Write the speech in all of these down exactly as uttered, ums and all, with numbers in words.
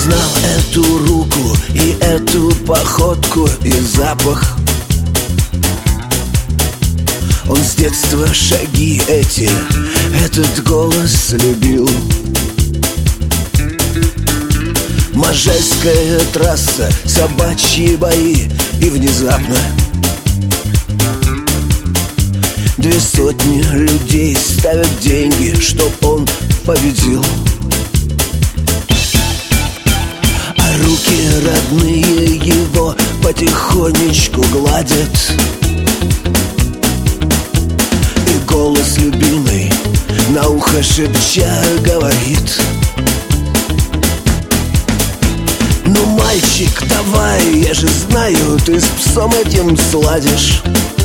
знал эту руку и эту походку и запах. Он с детства шаги эти, этот голос любил. Можайская трасса, собачьи бои. И внезапно две сотни людей ставят деньги, чтоб он победил. А руки родные его потихонечку гладят. И голос любимый на ухо шепча говорит: ну, мальчик, давай, я же знаю, ты с псом этим сладишь.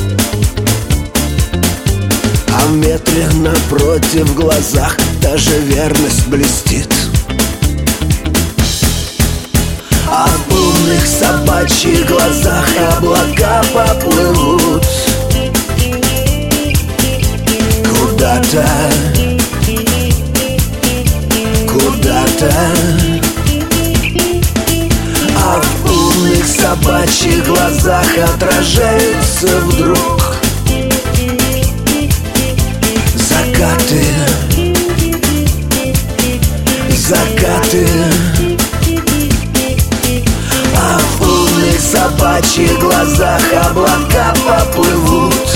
А в метре напротив в глазах даже верность блестит. А в умных собачьих глазах облака поплывут куда-то, куда-то. А в умных собачьих глазах отражаются вдруг закаты, закаты. А в умных собачьих глазах облака поплывут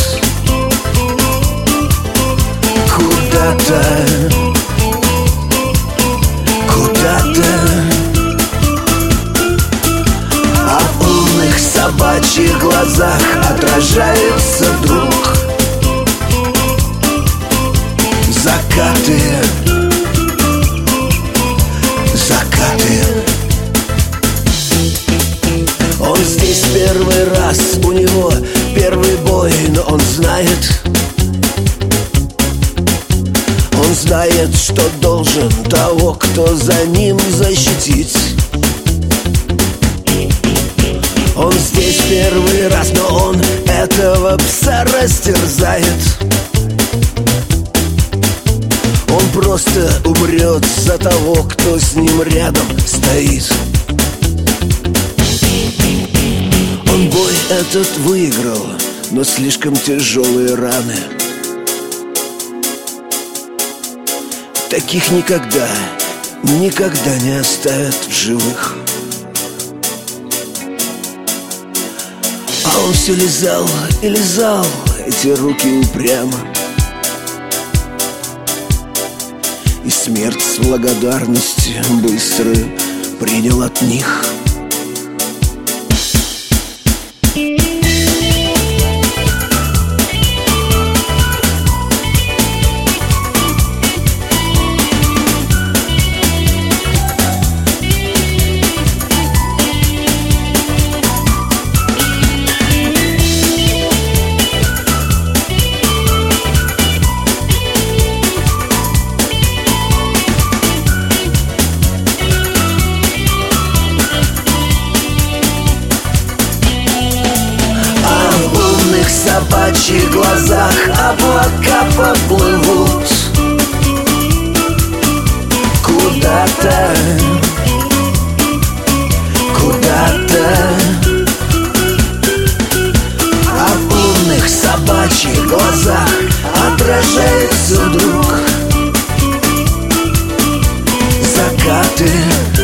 куда-то, куда-то. А в умных собачьих глазах отражаются вдруг закаты, закаты. Он здесь первый раз, у него первый бой, но он знает, он знает, что должен того, кто за ним защитить. Он здесь первый раз, но он этого пса растерзает. Он просто умрет за того, кто с ним рядом стоит. Он бой этот выиграл, но слишком тяжелые раны. Таких никогда, никогда не оставят в живых. А он все лизал и лизал эти руки упрямо. И смерть с благодарностью быстро принял от них. В собачьих глазах облака поплывут куда-то, куда-то. А в умных собачьих глазах отражается вдруг закаты.